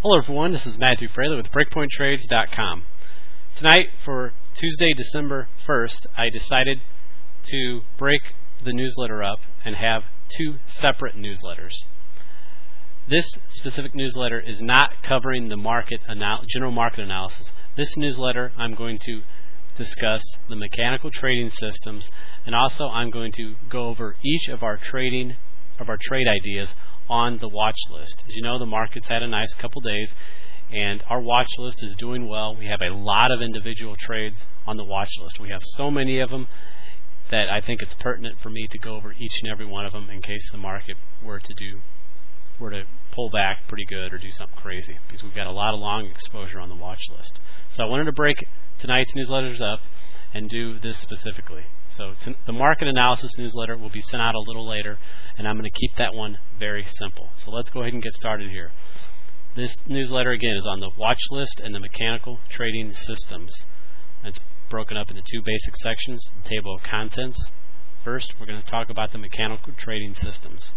Hello everyone, this is Matthew Fraley with BreakpointTrades.com. Tonight, for Tuesday, December 1st, I decided to break the newsletter up and have two separate newsletters. This specific newsletter is not covering the general market analysis. This newsletter, I'm going to discuss the mechanical trading systems, and also I'm going to go over each of our trade ideas on the watch list. As you know, the market's had a nice couple days, and our watch list is doing well. We have a lot of individual trades on the watch list. We have so many of them that I think it's pertinent for me to go over each and every one of them in case the market were to pull back pretty good or do something crazy, because we've got a lot of long exposure on the watch list. So I wanted to break tonight's newsletters up and do this specifically. So the market analysis newsletter will be sent out a little later, and I'm going to keep that one very simple. So let's go ahead and get started here. This newsletter, again, is on the watch list and the mechanical trading systems. It's broken up into two basic sections, the table of contents. First, we're going to talk about the mechanical trading systems.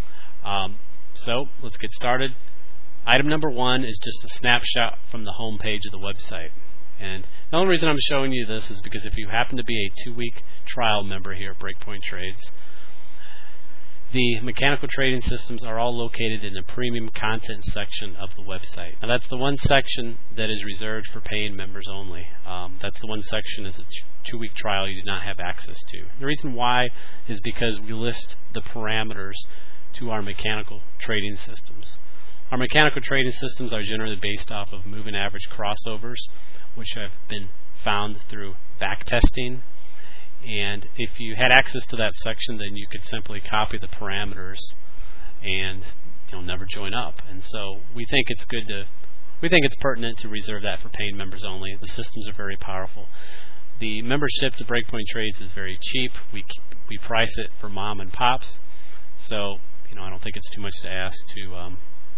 So let's get started. Item number one is just a snapshot from the home page of the website. And the only reason I'm showing you this is because if you happen to be a 2-week trial member here at Breakpoint Trades, the mechanical trading systems are all located in the premium content section of the website. Now that's the one section that is reserved for paying members only. That's the one section as a 2-week trial you do not have access to. The reason why is because we list the parameters to our mechanical trading systems. Our mechanical trading systems are generally based off of moving average crossovers, which have been found through back testing. And if you had access to that section, then you could simply copy the parameters and never join up. And so we think it's pertinent to reserve that for paying members only. The systems are very powerful. The membership to Breakpoint Trades is very cheap. We price it for mom and pops. So I don't think it's too much to ask to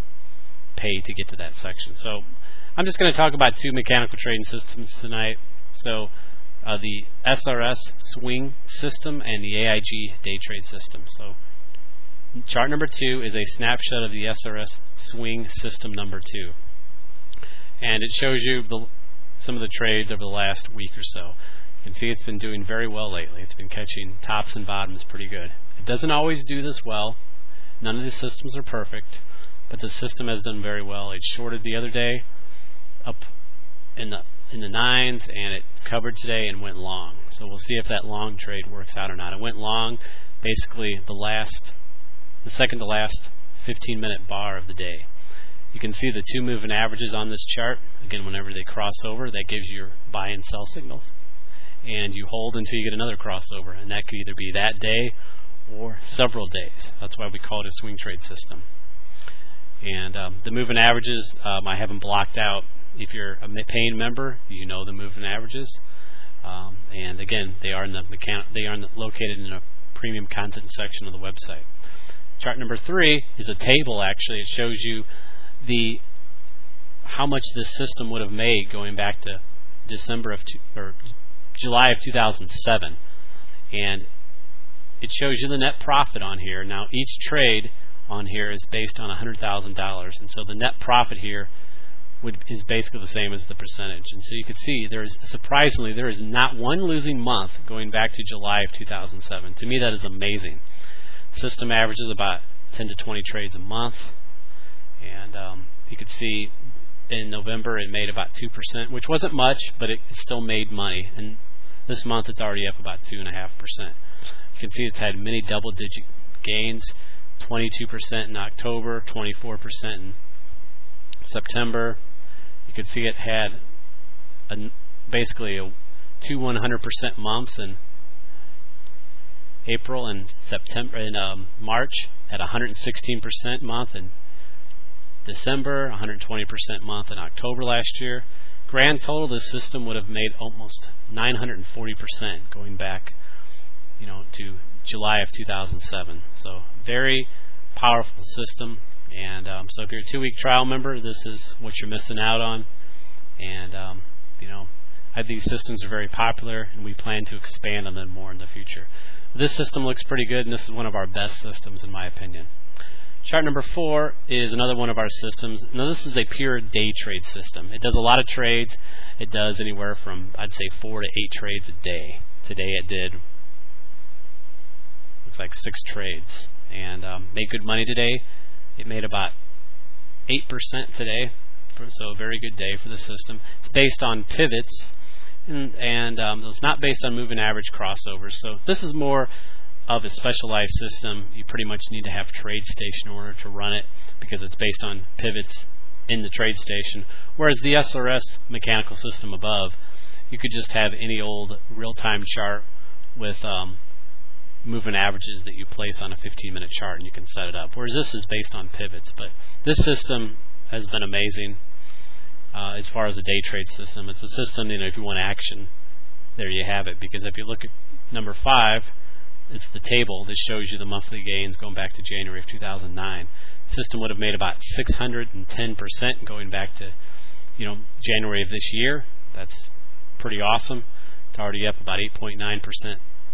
pay to get to that section. So I'm just going to talk about two mechanical trading systems tonight. So the SRS swing system and the AIG day trade system. So chart number 2 is a snapshot of the SRS swing system number 2. And it shows you some of the trades over the last week or so. You can see it's been doing very well lately. It's been catching tops and bottoms pretty good. It doesn't always do this well. None of the systems are perfect, but the system has done very well. It shorted the other day up in the 9s, and it covered today and went long. So we'll see if that long trade works out or not. It went long basically the second to last 15-minute bar of the day. You can see the two moving averages on this chart. Again, whenever they cross over, that gives you your buy and sell signals. And you hold until you get another crossover, and that could either be that day or several days. That's why we call it a swing trade system. And the moving averages, I have them blocked out. If you're a paying member, you know the moving averages. And again, they are located in a premium content section of the website. Chart number 3 is a table. Actually, it shows you how much this system would have made going back to July of 2007, and it shows you the net profit on here. Now, each trade on here is based on $100,000, and so the net profit here is basically the same as the percentage. And so you can see there is not one losing month going back to July of 2007. To me, that is amazing. System averages about 10 to 20 trades a month, and you could see in November it made about 2%, which wasn't much, but it still made money. And this month it's already up about 2.5%. You can see it's had many double-digit gains, 22% in October, 24% in September. You can see it had basically 100% months in April and September and March, at 116% month in December, 120% month in October last year. Grand total, this system would have made almost 940% going back, to July of 2007. So very powerful system. And so if you're a 2-week trial member, this is what you're missing out on. And these systems are very popular, and we plan to expand on them more in the future. This system looks pretty good, and this is one of our best systems in my opinion. Chart number 4 is another one of our systems. Now this is a pure day trade system. It does a lot of trades. It does anywhere from, I'd say, 4 to 8 trades a day. Today it did, looks like 6 trades, and made good money today. It made about 8% today, so a very good day for the system. It's based on pivots, and it's not based on moving average crossovers. So this is more of a specialized system. You pretty much need to have TradeStation in order to run it because it's based on pivots in the TradeStation. Whereas the SRS mechanical system above, you could just have any old real-time chart with moving averages that you place on a 15-minute chart, and you can set it up. Whereas this is based on pivots. But this system has been amazing as far as a day trade system. It's a system, if you want action, there you have it. Because if you look at number 5, it's the table that shows you the monthly gains going back to January of 2009. The system would have made about 610% going back to January of this year. That's pretty awesome. It's already up about 8.9%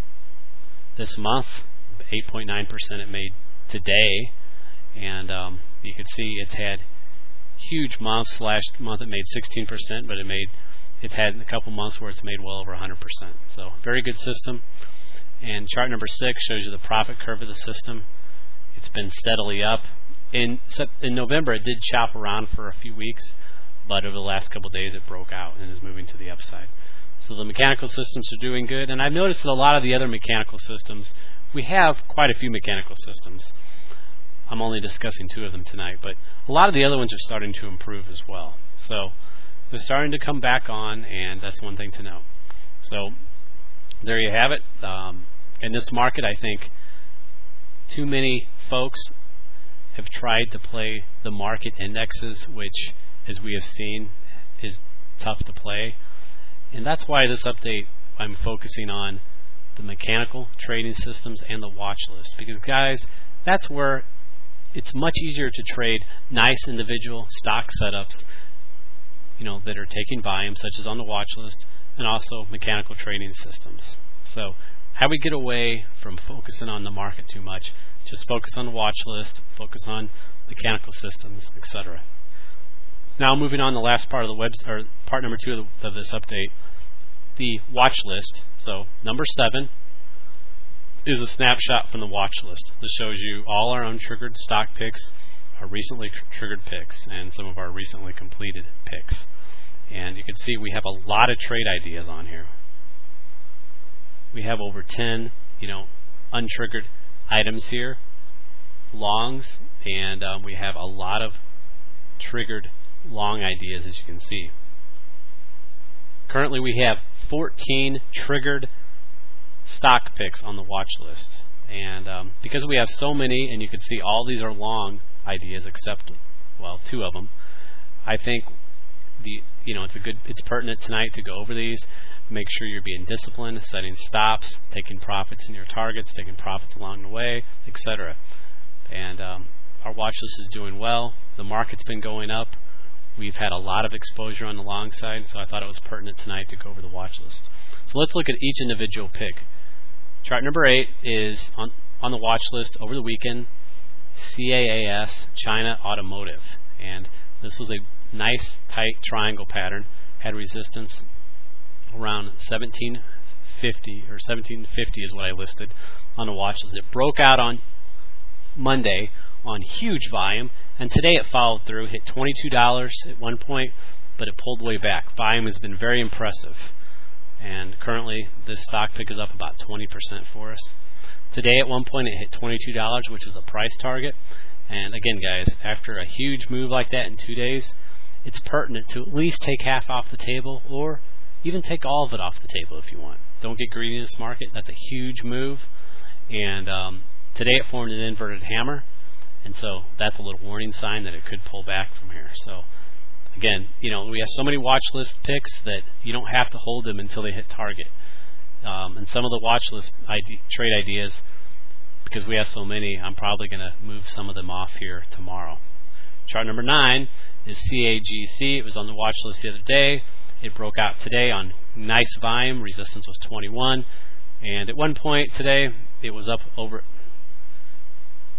this month. 8.9% it made today, and you can see it's had huge months. Last month it made 16%, but it's had a couple months where it's made well over 100%. So very good system. And chart number 6 shows you the profit curve of the system. It's been steadily up. In November, it did chop around for a few weeks, but over the last couple of days, it broke out and is moving to the upside. So the mechanical systems are doing good. And I've noticed that a lot of the other mechanical systems, we have quite a few mechanical systems. I'm only discussing 2 of them tonight, but a lot of the other ones are starting to improve as well. So they're starting to come back on, and that's one thing to know. So there you have it. In this market, I think too many folks have tried to play the market indexes, which, as we have seen, is tough to play. And that's why this update, I'm focusing on the mechanical trading systems and the watch list. Because, guys, that's where it's much easier to trade nice individual stock setups, that are taking volume, such as on the watch list, and also mechanical trading systems. So how we get away from focusing on the market too much, just focus on the watch list, focus on mechanical systems, etc. Now moving on to the last part of the part number 2 of this update, the watch list. So number 7 is a snapshot from the watch list. This shows you all our untriggered stock picks, our recently triggered picks, and some of our recently completed picks. And you can see we have a lot of trade ideas on here. We have over 10, untriggered items here, longs, and we have a lot of triggered long ideas, as you can see. Currently, we have 14 triggered stock picks on the watch list, and because we have so many, and you can see all these are long ideas, except 2 of them. I think it's pertinent tonight to go over these. Make sure you're being disciplined, setting stops, taking profits in your targets, taking profits along the way, etc. And our watch list is doing well. The market's been going up. We've had a lot of exposure on the long side, so I thought it was pertinent tonight to go over the watch list. So let's look at each individual pick. Chart number 8 is on the watch list over the weekend, CAAS, China Automotive. And this was a nice, tight triangle pattern, had resistance around 1750 or 1750 is what I listed on the watch list. It broke out on Monday on huge volume, and today it followed through, hit $22 at one point, but it pulled way back. Volume has been very impressive, and currently this stock pick is up about 20% for us. Today at one point it hit $22, which is a price target. And again, guys, after a huge move like that in 2 days, it's pertinent to at least take half off the table, or even take all of it off the table if you want. Don't get greedy in this market. That's a huge move. And today it formed an inverted hammer, and so that's a little warning sign that it could pull back from here. So again, we have so many watch list picks that you don't have to hold them until they hit target. And some of the watch list trade ideas, because we have so many, I'm probably going to move some of them off here tomorrow. Chart number 9 is CAGC. It was on the watch list the other day. It broke out today on nice volume. Resistance was 21, and at one point today it was up over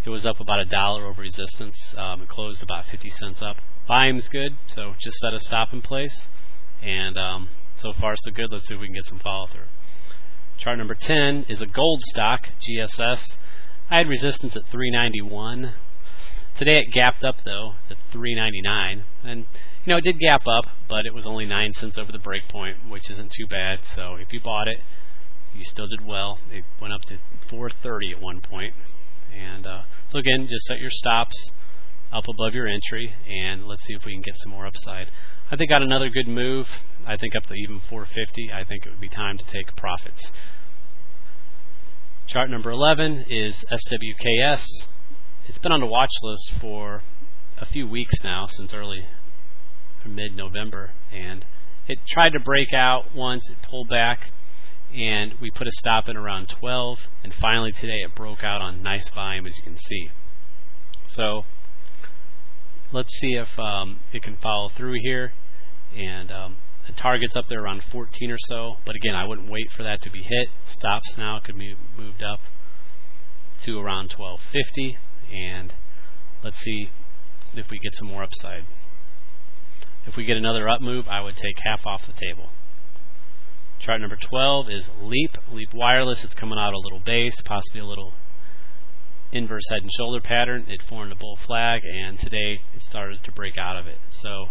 It was up about $1 over resistance. It closed about 50 cents up. Volume's good, so just set a stop in place. And so far so good. Let's see if we can get some follow through. Chart number 10 is a gold stock, GSS. I had resistance at 391. Today it gapped up though at 399, and it did gap up, but it was only 9 cents over the break point, which isn't too bad. So if you bought it, you still did well. It went up to 430 at one point, and so again, just set your stops up above your entry, and let's see if we can get some more upside. I think got another good move. I think up to even 450. I think it would be time to take profits. Chart number 11 is SWKS. It's been on the watch list for a few weeks now, since early or mid-November, and it tried to break out once. It pulled back, and we put a stop in around 12, and finally today it broke out on nice volume, as you can see. So let's see if it can follow through here, and the target's up there around 14 or so, but again, I wouldn't wait for that to be hit. Stops now could be moved up to around 1250, and let's see if we get some more upside. If we get another up move, I would take half off the table. Chart number 12 is Leap Wireless. It's coming out a little base, possibly a little inverse head and shoulder pattern. It formed a bull flag, and today it started to break out of it. So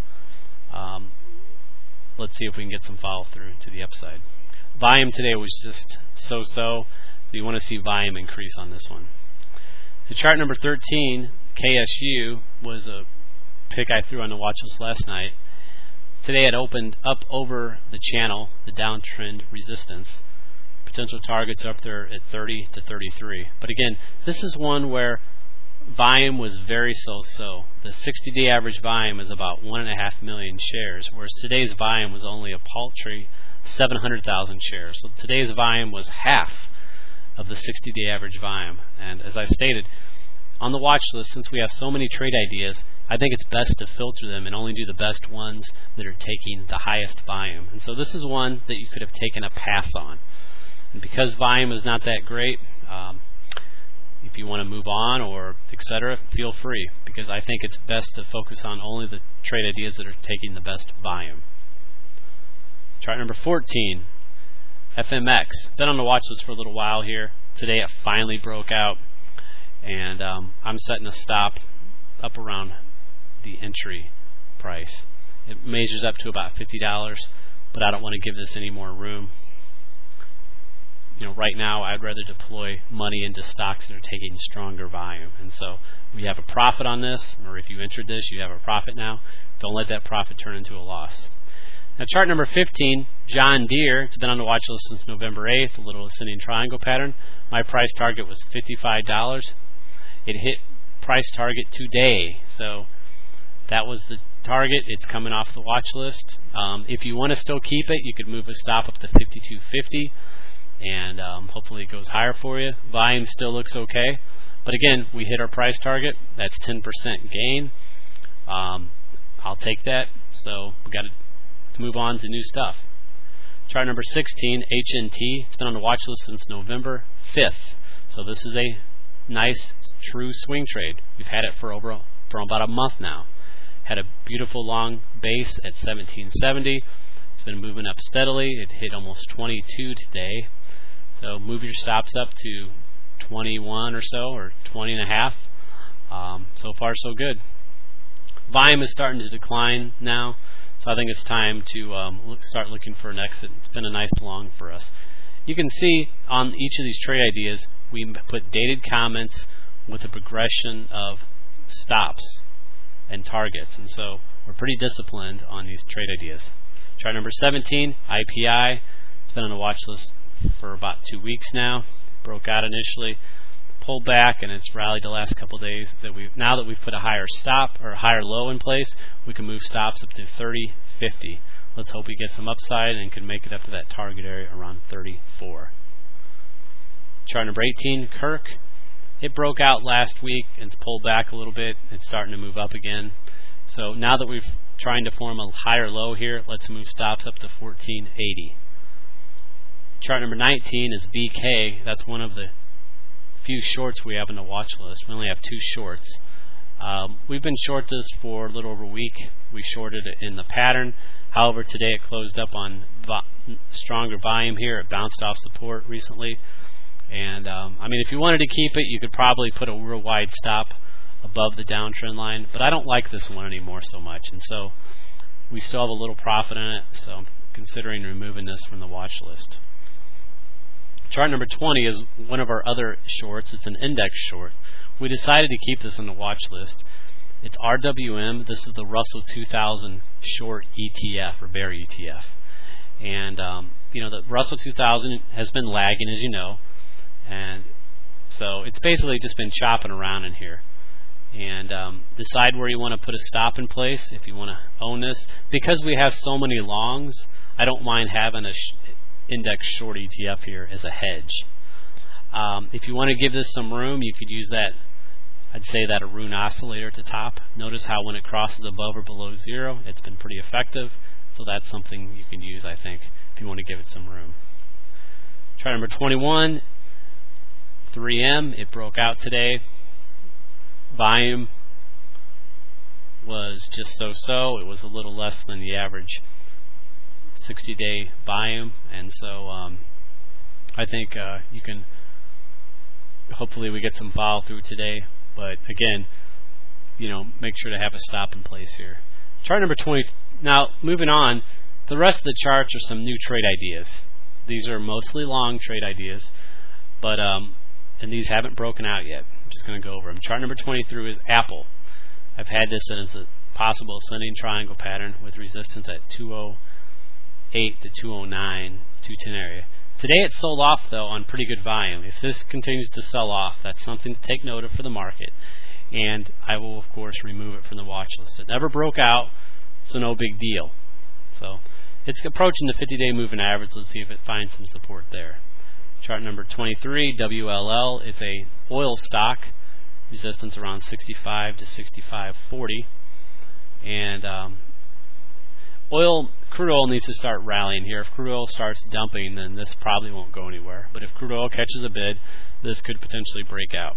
let's see if we can get some follow through to the upside. Volume today was just so-so, so you want to see volume increase on this one. The chart number 13, KSU, was a pick I threw on the watch list last night. Today it opened up over the channel, the downtrend resistance. Potential targets up there at 30 to 33. But again, this is one where volume was very so-so. The 60-day average volume is about 1.5 million shares, whereas today's volume was only a paltry 700,000 shares. So today's volume was half of the 60-day average volume. And as I stated, on the watch list, since we have so many trade ideas, I think it's best to filter them and only do the best ones that are taking the highest volume. And so this is one that you could have taken a pass on. And because volume is not that great, if you want to move on or etc., feel free, because I think it's best to focus on only the trade ideas that are taking the best volume. Chart number 14, FMX. Been on the watch list for a little while here. Today it finally broke out, and I'm setting a stop up around the entry price. It measures up to about $50, but I don't want to give this any more room. Right now I'd rather deploy money into stocks that are taking stronger volume. And so we have a profit on this, or if you entered this, you have a profit now. Don't let that profit turn into a loss. Now chart number 15, John Deere. It's been on the watch list since November 8th, a little ascending triangle pattern. My price target was $55. It hit price target today, so that was the target. It's coming off the watch list. If you want to still keep it, you could move a stop up to $52.50, and hopefully it goes higher for you. Volume still looks okay, but again, we hit our price target. That's 10% gain. I'll take that. So let's move on to new stuff. Chart number 16, HNT. It's been on the watch list since November 5th, so this is a nice true swing trade. We've had it for about a month now. Had a beautiful long base at 1770. It's been moving up steadily. It hit almost 22 today. So move your stops up to 21 or so, or 20 and a half. So far so good. Volume is starting to decline now, so I think it's time to start looking for an exit. It's been a nice long for us. You can see on each of these trade ideas, we put dated comments with a progression of stops and targets, and so we're pretty disciplined on these trade ideas. Chart number 17, IPI. It's been on the watch list for about 2 weeks now. Broke out initially, pulled back, and it's rallied the last couple days. Now that we've put a higher stop or a higher low in place, we can move stops up to 30.50. Let's hope we get some upside and can make it up to that target area around 34. Chart number 18, Kirk. It broke out last week and it's pulled back a little bit. It's starting to move up again. So now that we've trying to form a higher low here, let's move stops up to 14.80. Chart number 19 is BK. That's one of the few shorts we have in the watch list. We only have 2 shorts. We've been short this for a little over a week. We shorted it in the pattern. However, today it closed up on stronger volume here. It bounced off support recently. And I mean, if you wanted to keep it, you could probably put a real wide stop above the downtrend line. But I don't like this one anymore so much. And so we still have a little profit in it. So I'm considering removing this from the watch list. Chart number 20 is one of our other shorts. It's an index short. We decided to keep this on the watch list. It's RWM. This is the Russell 2000 short ETF, or bear ETF. And the Russell 2000 has been lagging, as you know, and so it's basically just been chopping around in here. And decide where you want to put a stop in place if you want to own this. Because we have so many longs, I don't mind having a index short ETF here as a hedge. If you want to give this some room, you could use that, I'd say that Arun oscillator at the top. Notice how when it crosses above or below 0, it's been pretty effective. So that's something you can use, I think, if you want to give it some room. Chart number 21, 3M. It broke out today. Volume was just so-so. It was a little less than the average 60-day volume, and so I think you can, hopefully we get some follow through today, but again, make sure to have a stop in place here. Chart number 20. Now, moving on, the rest of the charts are some new trade ideas. These are mostly long trade ideas, but and these haven't broken out yet. I'm just going to go over them. Chart number 23 is Apple. I've had this as a possible ascending triangle pattern with resistance at 208 to 209, 210 area. Today it sold off, though, on pretty good volume. If this continues to sell off, that's something to take note of for the market. And I will, of course, remove it from the watch list. It never broke out, so no big deal. So it's approaching the 50-day moving average. Let's see if it finds some support there. Chart number 23, WLL. It's a oil stock. Resistance around 65 to 65.40. And crude oil needs to start rallying here. If crude oil starts dumping, then this probably won't go anywhere. But if crude oil catches a bid, this could potentially break out.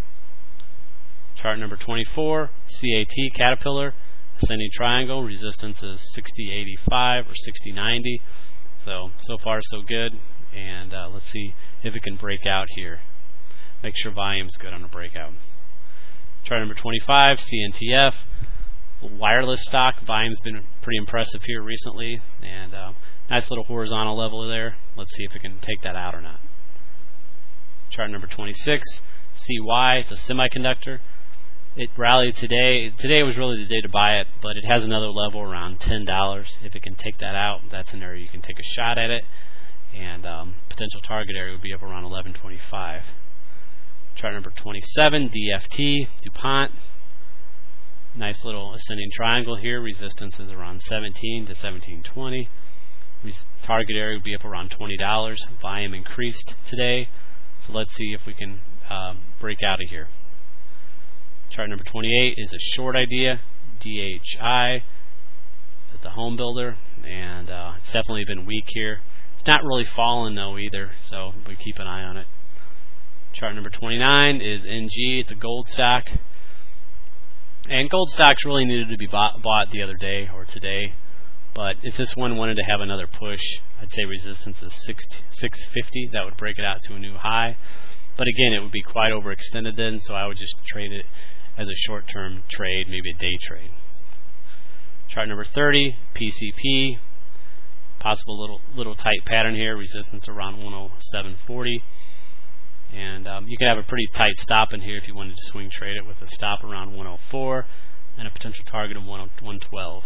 Chart number 24, CAT, Caterpillar, ascending triangle. Resistance is 60.85 or 60.90. So far so good. And let's see if it can break out here. Make sure volume's good on a breakout. Chart number 25, CNTF. Wireless stock. Volume's been pretty impressive here recently, and nice little horizontal level there. Let's see if it can take that out or not. Chart number 26, CY. It's a semiconductor. It rallied today. Today was really the day to buy it, but it has another level around $10. If it can take that out, that's an area you can take a shot at it, and potential target area would be up around 11.25. Chart number 27, DFT, DuPont. Nice little ascending triangle here. Resistance is around 17 to 17.20. Target area would be up around $20. Volume increased today, so let's see if we can break out of here. Chart number 28 is a short idea, DHI, at the home builder, and it's definitely been weak here. It's not really fallen though either, so we keep an eye on it. Chart number 29 is NG. It's a gold stock. And gold stocks really needed to be bought the other day or today. But if this one wanted to have another push, I'd say resistance is 650. That would break it out to a new high. But again, it would be quite overextended then, so I would just trade it as a short-term trade, maybe a day trade. Chart number 30, PCP. Possible little tight pattern here. Resistance around 107.40. And you could have a pretty tight stop in here if you wanted to swing trade it with a stop around 104 and a potential target of 112.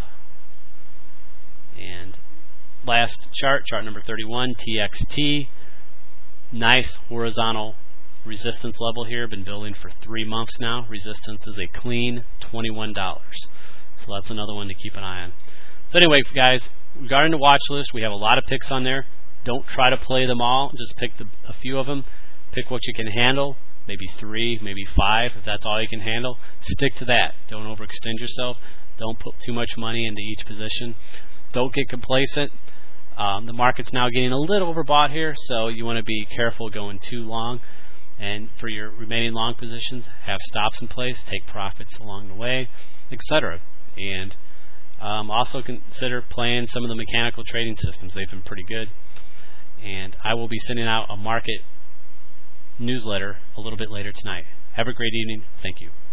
And last chart number 31, TXT. Nice horizontal resistance level here. Been building for 3 months now. Resistance is a clean $21. So that's another one to keep an eye on. So anyway, guys, regarding the watch list, we have a lot of picks on there. Don't try to play them all. Just pick a few of them. Pick what you can handle, maybe 3, maybe 5, if that's all you can handle. Stick to that. Don't overextend yourself. Don't put too much money into each position. Don't get complacent. The market's now getting a little overbought here, so you want to be careful going too long. And for your remaining long positions, have stops in place, take profits along the way, etc. And also consider playing some of the mechanical trading systems. They've been pretty good. And I will be sending out a market newsletter a little bit later tonight. Have a great evening. Thank you.